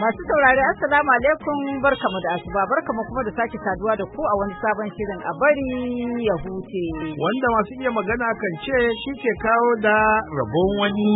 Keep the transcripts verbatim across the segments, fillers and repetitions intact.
Masu saurari assalamu alaikum barkamu da asuba barkamu kuma da sake saduwa da ku a wani sabon shirin a bari ya huce. Wanda masu iya magana kan ce shi ke kawo da rabon wani.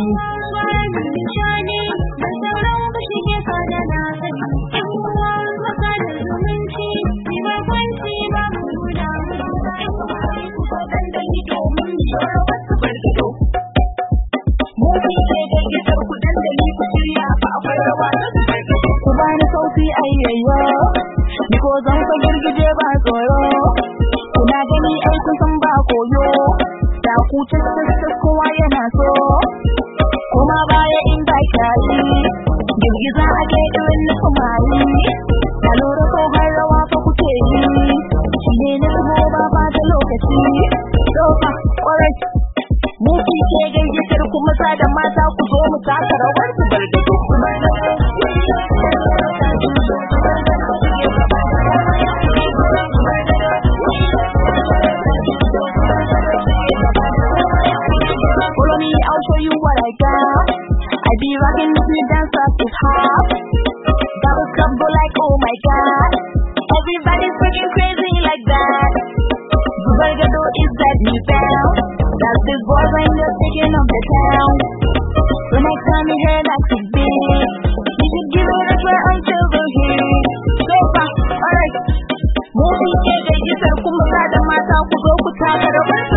Bani sauti ayyayyo ni ko zan fa girgije ba tsoro kuna gani ai kun san ba koyo da ku tsatsa kowa yana so kuma baya inda kai girgiza ake irin na kumari da lura ko har rawa fa kuke yi shine ne kuma ba ba da lokaci dofa kwarai mu ke gayyatar ku maza da mata ku zo mu taka rawar ku bar da duk follow me, I'll show you what I got. I be rocking this new dance up to top. Double cup go like oh my god. Everybody's freaking crazy like that. Zubargado is that new sound. That's this boy when they're taking up the town. The next time you hear that to be, you should give it a try until we're here. So far, alright. Movie ke gayyatar kuma ka da mata ku zo ku taka da wasu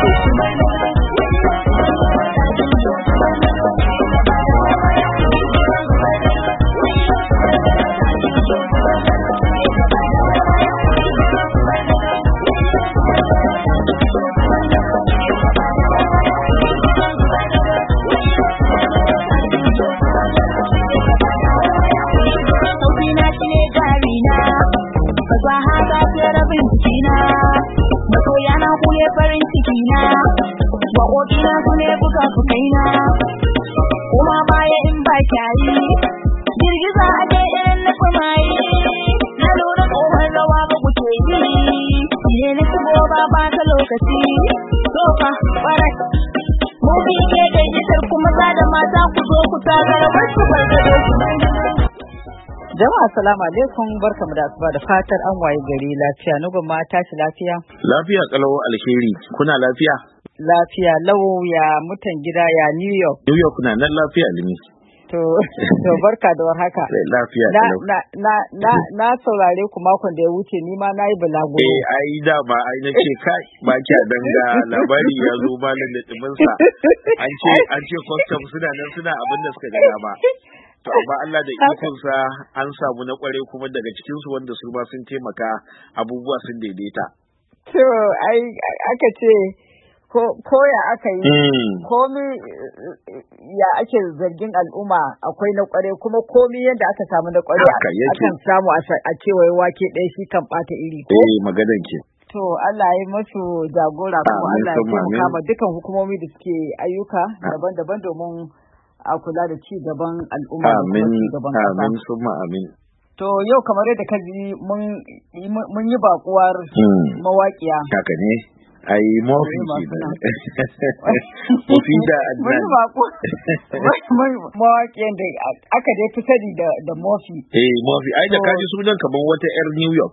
farin ciki na waƙoƙina su ne buga su kaina kuma baya in ba kyayi girgiza a dai irin na kumayi na lura tsohon rawa ba ku ke yi ne na shigo ba ba ta lokaci sofa ƙwarai mubi ke gayyatar kuma za da mata ku zo ku tagara wasu bargado su Jama'a assalamu alaikum barkamu da asuba da fatar an waye gari lafiya na gwamma tashi lafiya Lafiya kalau alheri kuna lafiya lafiya lau ya mutan gida ya New York New York na nan lafiya limi to to barka da warhaka lafiya na na na na na saurare ku makon da ya wuce ni ma nayi bulago eh ai da ba ai nace kai ba kiya danga labari ya zo ba da dimin sa an ce an ce custom suna nan suna abin da suka gada ba to amma Allah da ikonsa an samu na kware kuma daga cikin su wanda su ma sun taimaka abubuwa sun daidaita to ai aka ce ko koya aka yi komi ya ake zargin al'umma akwai na kware kuma komi yadda aka samu na kware akan samu a cewa wake ɗaya shi kan bata iri ko eh magadan ke to Allah ya musu jagora kuma Allah ya taimaka ma dukan hukumomi da suke ayyuka daban-daban domin a kula da ci gaban al'umma da ci gaban kasa. Amin, summa amin. To yau kamar yadda ka ji mun yi bakuwar mawaƙiya. Haka ne, ai Mofi ke da. Mofi da Adnan. Mun yi bakuwar mawaƙiyan da aka dai fi sani da Mofi. Eh, Mofi, ai da kaji sunan kamar wata 'yar New York.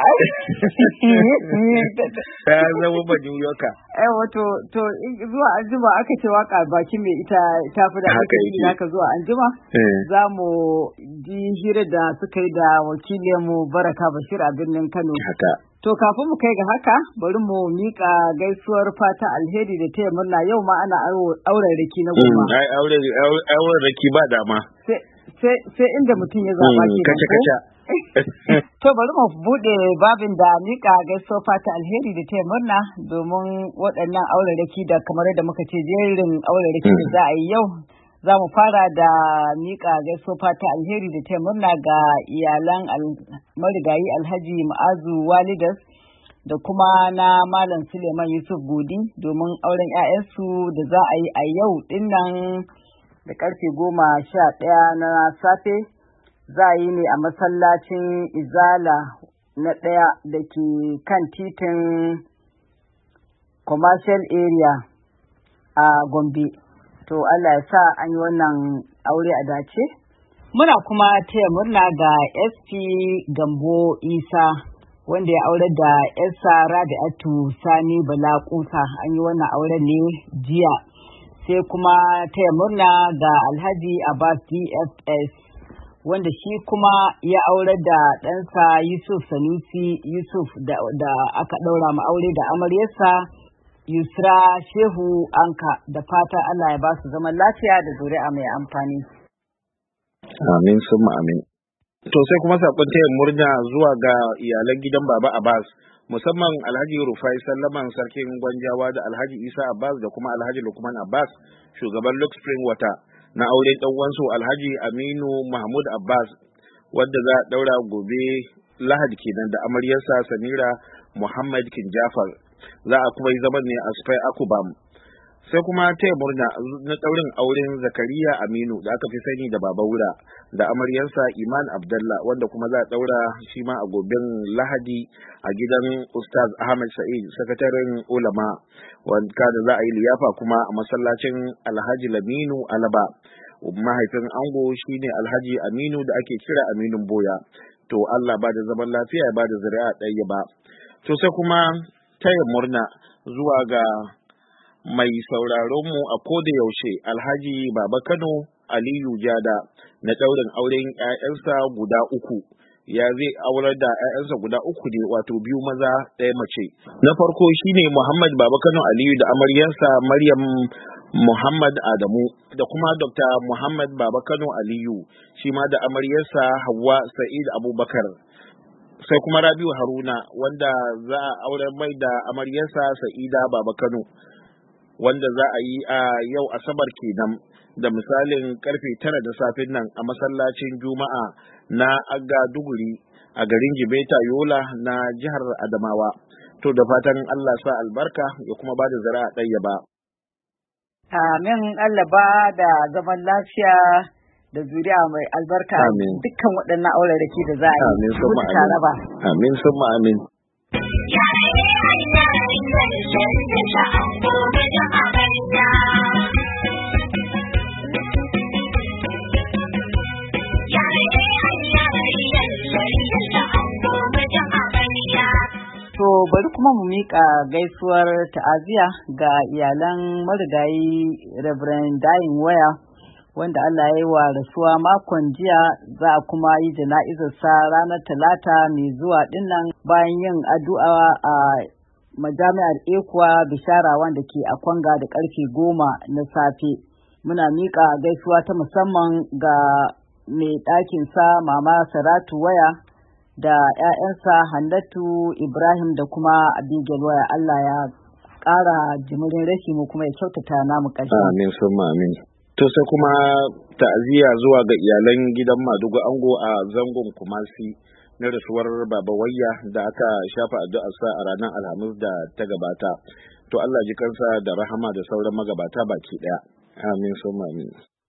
Ta zama ba New Yorker. Eh wato to zuwa anjima aka ce waka bakin mai ita ta fi da aka yi haka zuwa anjima. Za mu ji hira da suka yi da wakilinmu Baraka Bashir a birnin Kano. Haka. To kafin mu kai ga haka bari mu mika gaisuwar fata alheri da taya murna yau ma ana auren raki na goma. Ai auren raki ba dama. Sai inda mutum ya zaba ke kace kace. To bari mu bude babin da mika gaisuwar fata alheri da taya murna domin waɗannan auren raki da kamar yadda muka ce jerin auren raki da za a yi yau. Za mu fara da mika gaisuwar fata alheri da taya murna ga iyalan marigayi Alhaji Ma'azu Walidas da kuma na Malam Suleiman Yusuf Godi domin auren 'ya'yansu da za a yi a yau dinnan da karfe goma sha ɗaya na safe za a yi ne a masallacin Izala na ɗaya da ke kan titin commercial area a Gombe. To Allah ya sa an yi wannan aure a dace Muna kuma taya murna ga S P Gambo Isa wanda ya aure da yarsa Rabi'atu Sani Bala Kusa. An yi wannan auren ne jiya. Sai kuma taya murna ga Alhaji Abbas D F S wanda shi kuma ya aure da ɗansa Yusuf Sanusi Yusuf da, da aka ɗaura ma aure da amaryarsa Yusra Shehu Anka, da fata Allah ya ba su zaman lafiya da zuri'a mai amfani. Amin summa amin. To sai kuma sakon taya murna zuwa ga iyalan gidan Baba Abbas, musamman Alhaji Rufai Sallaman Sarkin Gwanjawa da Alhaji Isa Abbas da kuma Alhaji Lukman Abbas shugaban Lux Spring Water na auren dan uwansu Alhaji Aminu Mahmud Abbas wanda za a daura gobe Lahadi kenan da amaryarsa Samira Muhammad Kinjafar. Za a kuma yi zaman ne a Spy Akubam. Sai kuma taya murna na daurin auren Zakariya Aminu da aka fi sani da Baba Wura da amaryarsa Iman Abdallah wanda kuma za a daura shi ma a goben Lahadi a gidan Ustaz Ahmad Sa'id sakataren ulama, wanda da za a yi liyafa kuma a masallacin Alhaji Laminu Alaba. Mahaifin ango shine Alhaji Aminu da ake kira Aminun Boya. To Allah ba da zaman lafiya ba da zuri'a ɗaya ba. To sai kuma taya murna zuwa ga mai sauraron mu a koda yaushe Alhaji Baba Kano Aliyu Jada na daurin auren ƴaƴansa guda uku. Ya zai aurar da ƴaƴansa guda uku ne, wato biyu maza ɗaya mace. Na farko shine Muhammad Baba Kano Aliyu da amaryarsa Maryam Muhammad Adamu da kuma Doctor Muhammad Baba Kano Aliyu shi ma da amaryarsa Hawwa Sa'id Abubakar. Sai kuma Rabiu Haruna wanda za a aurar mai da amaryarsa Sa'ida Baba Kano, wanda za a yi a yau Asabar kenan da misalin karfe tara da safin nan a masallacin Juma'a na Agga Duguri a garin Jibeta Yola na jihar Adamawa. To da fatan Allah sa albarka ya kuma ba da zuri'a ɗaya ba. Amin. Allah ba da zaman lafiya da zuri'a mai albarka dukkan waɗannan auraraki da za a yi. Amin summa amin. Amin summa amin. To bari kuma mu miƙa gaisuwar ta'aziya ga iyalan marigayi Reverend Dayin Waya wanda Allah ya yi wa rasuwa makon jiya. Za a kuma yi jana'izarsa ranar Talata mai zuwa dinnan bayan yin addu'a a majami'ar Ekuwa Bishara wanda ke a Kwanga da karfe goma na safe. Muna miƙa gaisuwa ta musamman ga mai ɗakinsa Mama Saratu Waya da ‘ya'yansa Hannatu Ibrahim da kuma Abigail Waya. Allah ya ƙara jimirin rashi mu kuma ya kyautata namu ƙarshe. Amin summa amin. To sai kuma ta'aziyya zuwa ga iyalan gidan Madugu Ango a zangon Kumasi na rasuwar Baba Wayya da aka shafa addu'arsa a ranar Alhamis da ta gabata. To Allah ji kansa da rahama da sauran magabata baki ɗaya. Amin summa amin.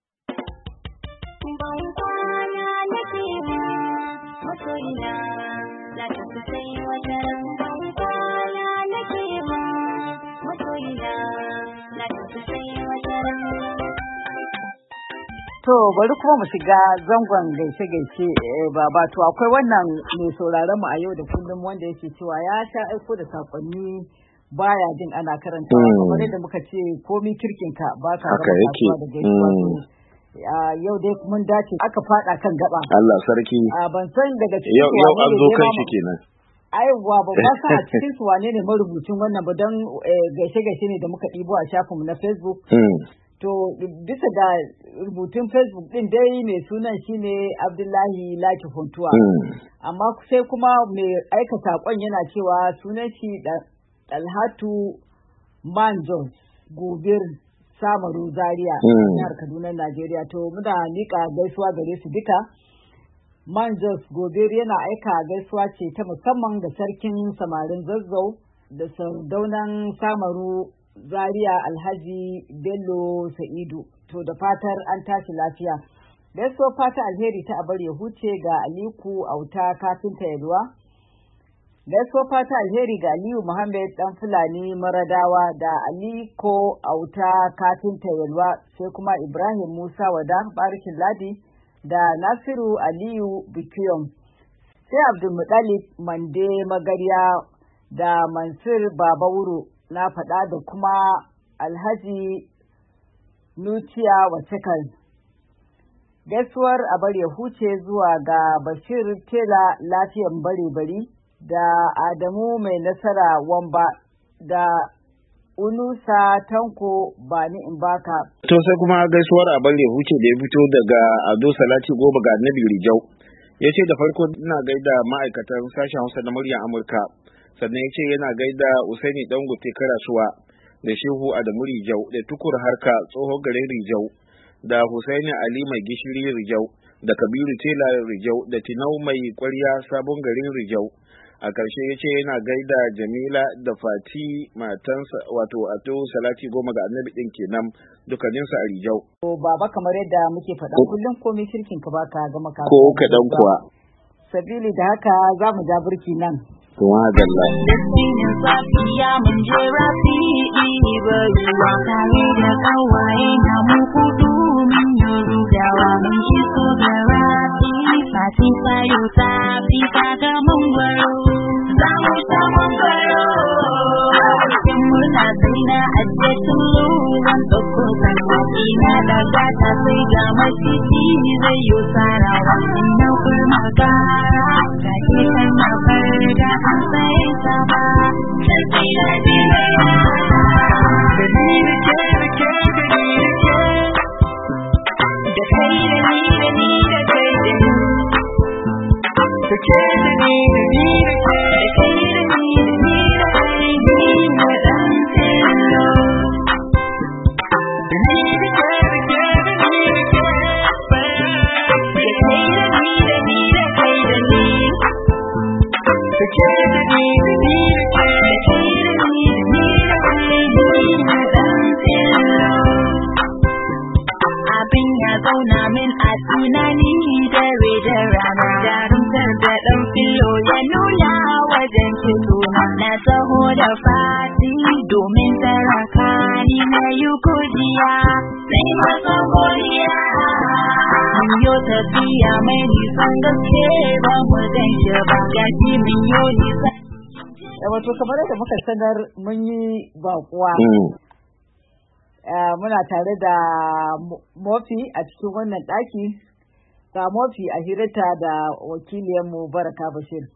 To bari kuma mu shiga zangon gaishe-gaishe baba. To akwai wannan mai sauraron mu a yau da kullum wanda yake cewa ya sha aiko da sakonni baya jin ana karanta kamar yadda muka ce komi kirkin ka ba ka gaba da gaisuwa. Yau dai mun dace aka fada kan gaba. Allah sarki. Ban san daga cikin yau yau an zo kan shi kenan. Aiwa ba ba sa a cikin su wane ne marubucin wannan ba don gaishe-gaishe ne da muka ɗibo a shafinmu na Facebook. To bisa da rubutun Facebook din dai mai sunan shine Abdullahi Laki Funtuwa. Amma sai kuma mai aika saƙon yana cewa sunan shi Dalhatu Manjos Gobir Samaru Zaria jihar Kaduna Najeriya. To muna nika gaisuwa gare su duka. Manjos Gobir yana aika gaisuwa ce ta musamman ga sarkin samarin Zazzau da sardaunan Samaru Zaria Alhaji Bello Sa'idu. To da fatar an tashi lafiya. Gaisuwar fata alheri ta abar ya huce ga Aliku Auta kafinta Yalwa. Gaisuwar fata alheri ga Aliyu Muhammad dan Fulani Maradawa da Aliko Auta kafinta Yalwa, sai kuma Ibrahim Musa Wada Barikin Ladi da Nasiru Aliyu Bikiyom, sai Abdulmutalib Mande Magarya da Mansur Babawuro na faɗa da kuma Alhaji Nuciya Wacekal. Gaisuwar a bar ya huce zuwa ga Bashir Tela Lafiyan Bare-bari da Adamu Mai Nasara Wamba da Unusa Tanko Bani Imbaka. To sai kuma gaisuwar a bar ya huce da ya fito daga Ado Salati Goba ga Nabi Rijau. Ya ce da farko ina gaida ma'aikatan sashen Hausa na muryar Amurka, sannan ya ce yana gaida Usaini Dangote Karasuwa da Shehu Adamu Rijau da Tukur Harka tsohon garin Rijau da Husaini Ali Mai Gishiri Rijau da Kabiru Tela Rijau da Tinau Mai Kwarya Sabon garin Rijau. A ƙarshe ya ce yana gaida Jamila da Fati matansa wato Ato Salati Goma ga Annabi ɗin kenan dukkaninsu a Rijau. Baba, kamar yadda muke faɗa kullum komai shirkin ka baka gama ka ko kaɗan kuwa. Sabili da haka za mu ja burki nan. Tuwa dalla. Destinin safiya mun je rafi ba ruwa tare da kawaye na mu kudu mun yi rugawa mun shi so da rafi fati sayo ta fi kaga mangwaro za mu sha mangwaro in muna zaina a cikin zan ɗauko zanaki na daga ta sai ga maciji zai yi sarawa in na kurma gara ga ke kan na farga an sai ta ba sarki da dina da ni da ke da ke da ni da ke da kai da ni da ni da kai da ni da ke da ni da ni da ke da kai da ni da ni da kai ni da dan tselo da ni da ke da ke da ni da ke da kai da ni da ni da kai da ni da ke da ni da ni da ke da kai da ni da ni da kai ni da dan tselo abin ya zauna min a tunani dare da rana jarumtar da ɗan filo ya nuna wajen kituna na taho da fati domin saraka ni na yi godiya sai masa godiya mun yi tafiya mai nisan gaske ba mu gan shi ba gashi mun yi nisan wato kamar yadda muka sanar mun yi bakuwa. Uh, muna tare da Mofi a cikin wannan ɗaki, ga Mofi a hirata da wakiliyarmu Baraka Bashir.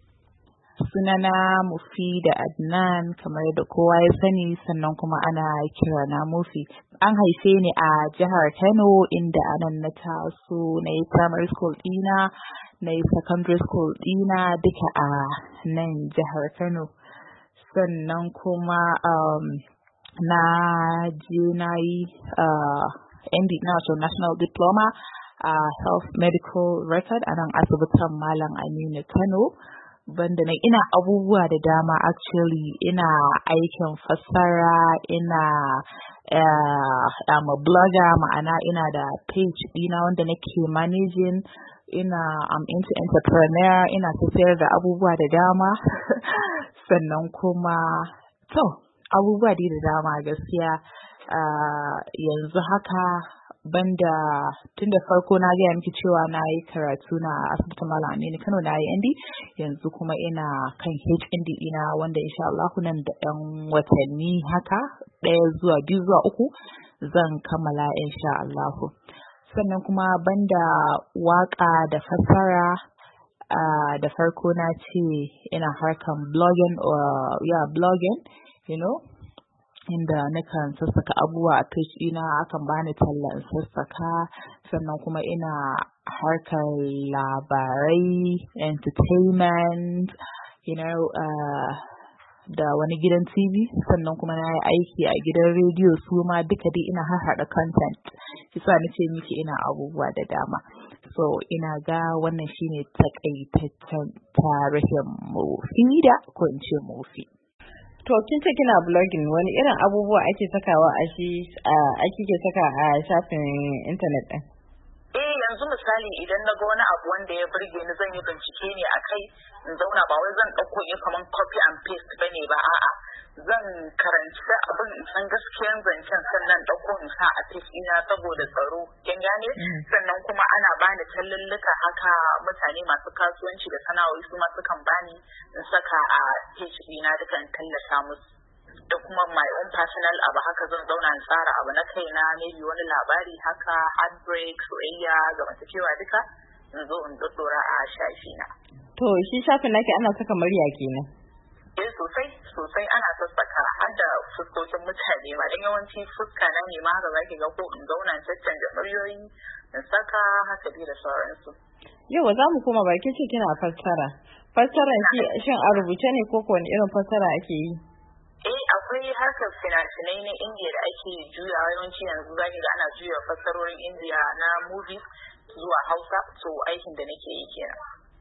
Sunana Mufi da Adnan kamar da kowa ya sani, sannan kuma ana kira na Mufi. An haife ni a jihar Kano inda anan na taso na yi primary school ɗina, na yi secondary school ɗina duka a nan jihar Kano. Sannan kuma um, na je na yi uh, N D na wato National Diploma a uh, Health Medical Record a nan asibitin Malam Aminu Kano. Banda na ina abubuwa da dama actually ina aikin fassara, ina uh, I'm a blogger, ma'ana ina da page dina wanda nake managing, ina I'm into entrepreneur, ina tafiyar da abubuwa da dama sannan kuma to abubuwa dai da dama gaskiya. Uh, yanzu haka banda tun da farko na gaya miki cewa na yi karatu na asibitin Malam Aminu Kano, na yi N D, yanzu kuma ina kan H N D ina wanda insha Allah nan da ɗan watanni haka ɗaya zuwa biyu zuwa uku zan kammala insha Allah. Sannan kuma banda waka da fassara uh, da farko na ce ina harkan blogging or yeah blogging you know, inda nakan sassaka abubuwa a page ina, akan bani talla in sassaka. Sannan kuma ina harkar labarai, entertainment, you know, uh, da wani gidan T V. Sannan kuma na yi aiki a gidan rediyo su ma duka dai ina harhaɗa content. Kisa ni ce miki ina abubuwa da dama. So ina ga wannan shine takaitaccen tarihin Mufida ko in ce Mufi. To kin ce kina blogging, wani irin abubuwa ake sakawa a shi ake ke saka a shafin internet din? Eh yanzu misali idan na ga wani abu wanda ya burge ni zan yi bincike ne akai in zauna, ba wai zan dauko ne kaman copy and paste bane ba, a'a zan karanci abin san gaskiyan zancen sannan ɗauko in sa a page ina saboda tsaro kin gane sannan kuma ana bani tallallika haka mutane masu kasuwanci da sana'o'i su ma sukan bani in saka a page ina dukan tallata musu da kuma my own personal abu haka zan zauna in tsara abu na kaina maybe wani labari haka heartbreak soyayya ga cewa duka in zo in dora a shafi na. To shi shafin naki ana saka murya kenan? Eh sosai sosai ana sassaka har da fuskokin mutane ma dan yawanci fuska na ne ma haka zaki ga ko in zauna in caccanja muryoyi in saka haka dai da sauransu. Yau za mu koma baki ce kina fassara. Fassaran shi shin a rubuce ne ko wani irin fassara ake yi? Eh akwai harkar fina-finai na Indiya da ake juya yawanci yanzu zaki ga ana juya fassarorin Indiya na movies zuwa Hausa to aikin da nake yi kenan.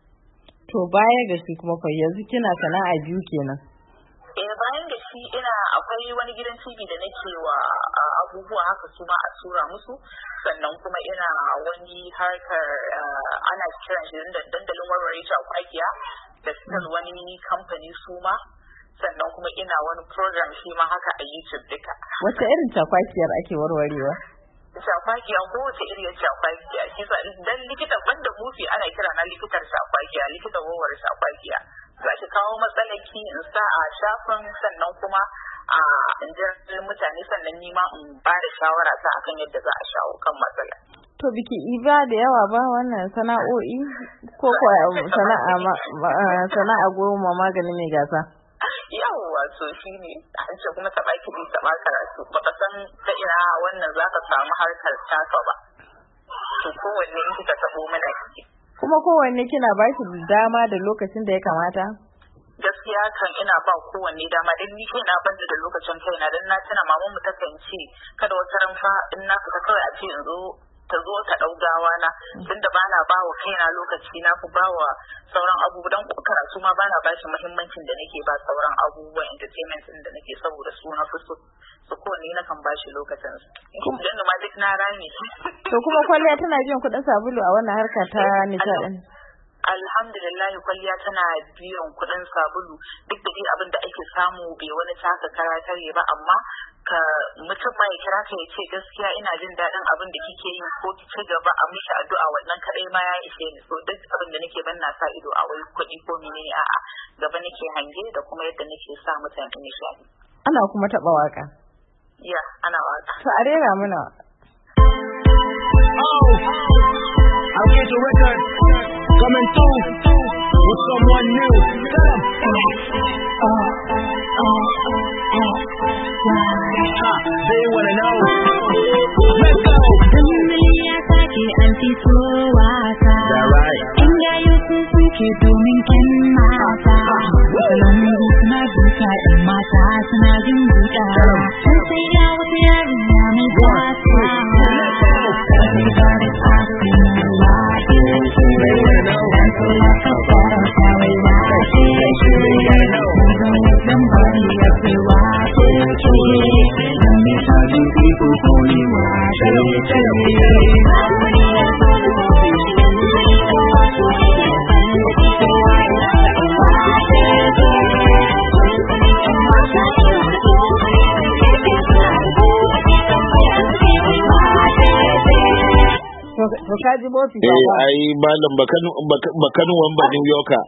To baya ga shi kuma fa yanzu kina sana'a biyu kenan. Eh bayan da shi ina akwai wani gidan T V da nake wa abubuwa haka su ma a tura musu sannan kuma ina wani harkar ana kiran shi dandalin warware cakwakiya da still wani kamfani su ma sannan kuma ina wani program shi ma haka a YouTube duka. Wace irin cakwakiyar ake warwarewa? Shakwakiya ko wace iriyar shakwakiya shi sa dan likitan banda mufi ana kira na likitar shakwakiya likitan wawar shakwakiya za ki kawo matsalaki in sa a shafin sannan kuma a injin mutane sannan nima in ba da shawara ta akan yadda za a shawo kan matsala. To biki iba da yawa ba wannan sana'o'i ko ko sana'a sana'a goma magani mai gasa. Yawwa so shi ne an ce kuma taɓa kiɗi taɓa karatu baka san ta ina wannan za ka samu harkar taka ba to kowanne in kika taɓo mana ciki. Kuma kowanne kina ba shi dama da lokacin da ya kamata? Gaskiya kan ina ba kowanne dama don ni kaina banda da lokacin kaina don na tuna maman mu takan ce kada wata ran fa in na fita kawai a ce in zo ta zo ta ɗau gawa na tunda ba na ba wa kaina lokaci na fi ba wa sauran abubuwa don karatu ma ba na ba shi muhimmancin da nake ba sauran abubuwan entertainment din da nake saboda su na fi so su kowanne na kan ba shi lokacin su idan ma duk na rami. To kuma kwalliya tana biyan kuɗin sabulu a wannan harka ta nishaɗin? Alhamdulillah kwalliya tana biyan kuɗin sabulu duk da dai abin da ake samu bai wani taka karatar ba amma ka mutum ma ya kira ka ya ce gaskiya ina jin daɗin abin da kike yi ko ki ci gaba a mishi addu'a wannan kaɗai ma ya ishe ni so duk abin da nake ban na sa ido a wai kuɗi ko menene a'a gaba nake hange da kuma yadda nake sa mutane nishaɗi. Ana kuma taɓa waka? Ya ana waka. To a rera mana. Oh, I'll get the record coming through with someone new. Tell them. Uh, uh, uh. Ah, they wanna know. Let's go. That right. Kaji Bofi ba. Eh ai malam bakanu bakanu wamba New Yorker.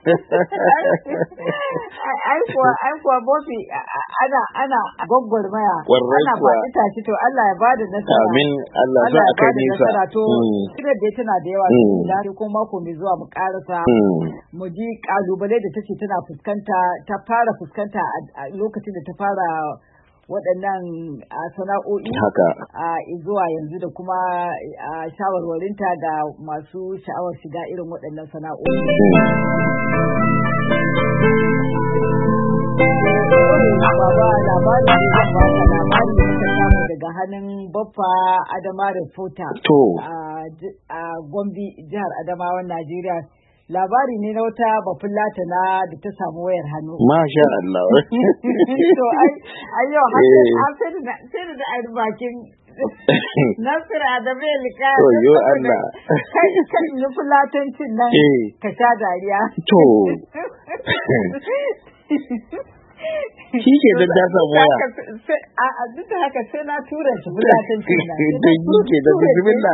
Ai kuwa ai kuwa Bofi ana ana gwaggwarmaya ana faɗi tashi to Allah ya bada nasara. Amin Allah za a kai nisa. To kina da tana da yawa da ko mako mai zuwa mu karasa mu ji kalubale da take tana fuskanta ta fara fuskanta a lokacin da ta fara waɗannan sana'o'i haka a zuwa yanzu da kuma shawarwarinta ga masu sha'awar shiga irin waɗannan sana'o'i. Baba labari ne zan baka labari da muka samu daga hannun Baffa Adama Reporter a Gombe jihar Adamawan Najeriya. Labari ne na wata bafulata na da ta samu wayar hannu. Masha Allah. To ai yau har sai da sai da ai bakin Nasira da Belika. To yo Allah. Kai kai ni fulatancin nan ka sha dariya. To. shi ke dan ta samu waya a duk da haka sai na tura shi bulatancin nan da shi ke da bismillah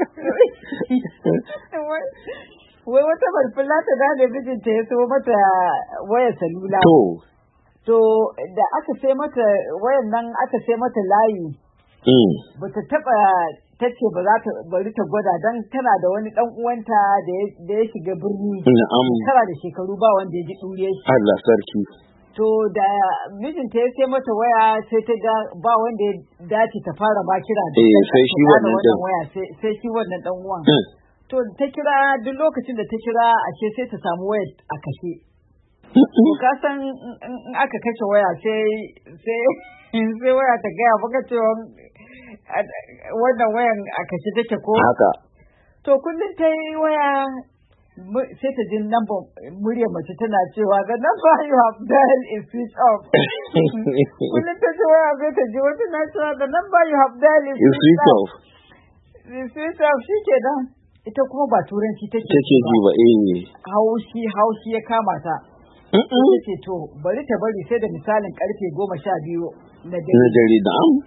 wai wata barfulata da da mijinta ya so mata wayar salula to to da aka sai mata wayan nan aka sai mata layi ba ta taba tace ba za ta bari ta gwada dan tana da wani dan uwanta da ya shiga birni tara da shekaru ba wanda ya ji dure shi Allah sarki to da mijinta ya sai mata waya sai ta ga ba wanda ya dace ta fara ba kira da sai shi wannan dan waya sai shi wannan dan uwan to ta kira duk lokacin da ta kira ashe sai ta samu waya a kashe to ka san in aka kashe waya sai sai sai waya ta gaya baka cewa wannan wayan a kashe take ko haka to kullum ta yi waya sai ta ji number muryar mace tana cewa the number you have dialed is switched off kullum ta ji waya sai ta ji wata na cewa the number you have dialed is switched off is switched off shi ke nan ita kuma ba turanci take take ji ba eh haushi haushi ya kama ta ita ce to bari ta bari sai da misalin karfe goma sha biyu na dare da am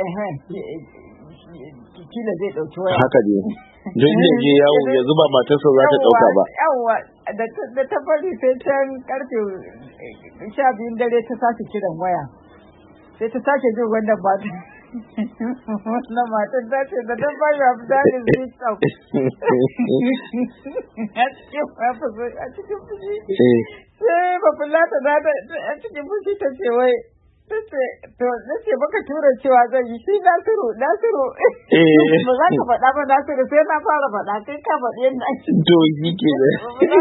kila zai dauki waya haka ne don ya je yawo ya zuba matarsa za ta dauka ba yawa da ta bari sai can karfe sha biyun dare ta sake kiran waya sai ta sake jin wannan ba wannan matan ta ce da dan bayu abu dalin zai tsau a cikin fushi sai bafulata da a cikin fushi ta ce wai to nace baka tura cewa zan yi shi Nasiru Nasiru ba za ka faɗa ba Nasiru sai na fara faɗa kai ka faɗi yadda ake to shi ke da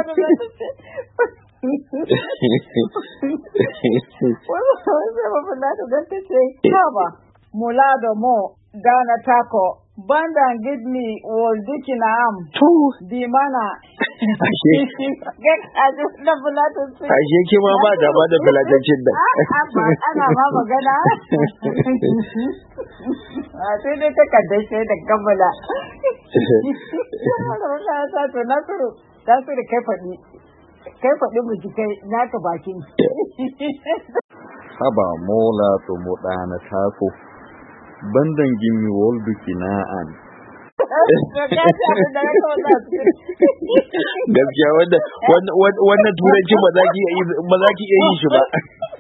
wani sai bafulata don ta ce ha ba mula da mo dana tako banda gidni wal dikina am to di mana ashe na bulatan sai ashe ke ma ba da ba da bulatancin da ana ma magana a sai dai ta kaddace da gambala ta to Nasiru Nasiru kai faɗi kai faɗi mu ji kai naka bakin haba mola to mu dana tako bandan gimi woldu kina'an gaskiya wannan turanci ba za ki ba za ki iya yin shi ba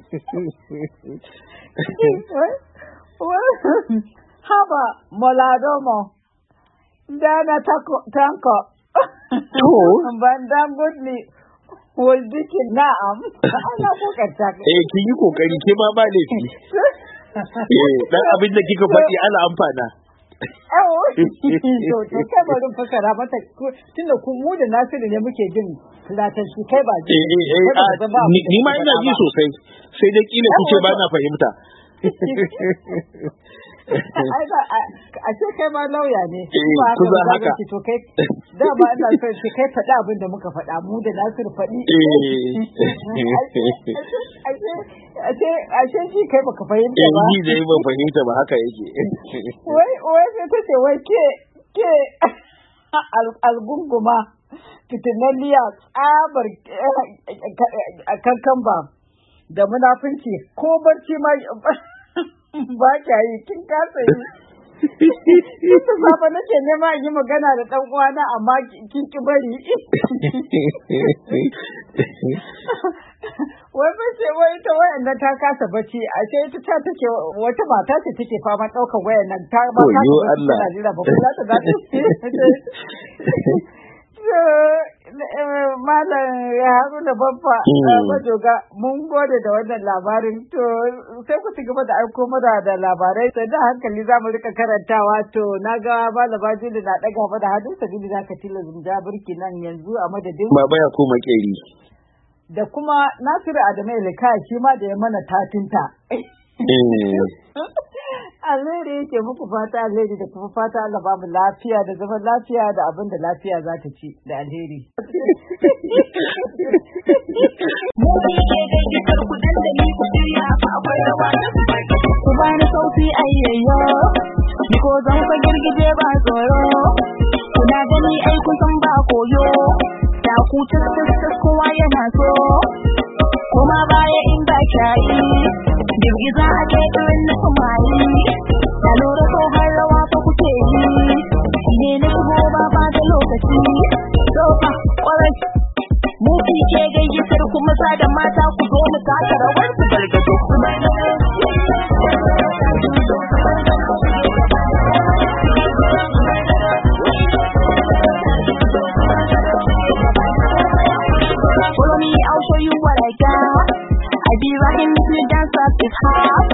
haba moladomo dana tanko to bandan gudni woldu na'am ana kokarta eh kin yi kokari ke ma ba laifi eh dan abin da kika faɗi ana amfana Awo, to to kai bari fasara mata tunda ku mu da Nasiru ne muke jin fulatan shi kai ba ji. Eh eh ni ma ina ji sosai sai dai kila kuce ba na fahimta. Ai ba a ce kai ma lauya ne. Ba kuza haka. To kai da ba ina so ki kai faɗa abin da muka faɗa mu da Nasiru faɗi. Ashe ashe shi kai baka fahimta ba. Eh ni dai ban fahimta ba haka yake. Wai wai sai ta ce wai ke ke algunguma fitinanniya tsabar kankan ba da munafunci ko barci ma ba kya yi kin kasa yi. Ita baba nake nema yi magana da ɗan uwana amma kin ki bari. Wai ba ce wai ita wayan nan ta kasa bacci a ce ita ta take wata mata ce take fama ɗaukar wayan nan ta ba ta tana jira ba kula ta za ta Malam Haruna Baffa Bajoga mun gode da wannan labarin to sai ku ci gaba da aiko mana da labarai sai da hankali za mu rika karantawa to na ga malama Juli na daga mana hannun sabili za ka tilo zumja burki nan yanzu a madadin Baba ya koma keri da kuma Nasiru Adamu Elika shi ma da ya mana tatinta alheri yake muku fata alheri da kuma fata Allah ba mu lafiya da zaman lafiya da abin da lafiya za ta ci da alheri. Ku bani sauti ayyayyo, ni ko zan fa girgije ba tsoro, kuna gani ai kusan ba koyo, da ku tas kowa yana so, kuma baya in ba kyayi. za a kai irin na samari da lura ko har rawa fa kuke yi ne na shigo ba ba da lokaci sofa kwarai mu fi ke gayyatar kuma sa da mata ku zo mu taka rawar ku gargaɗo Follow me, I'll show you what I got. I be rocking this new dance up is hot.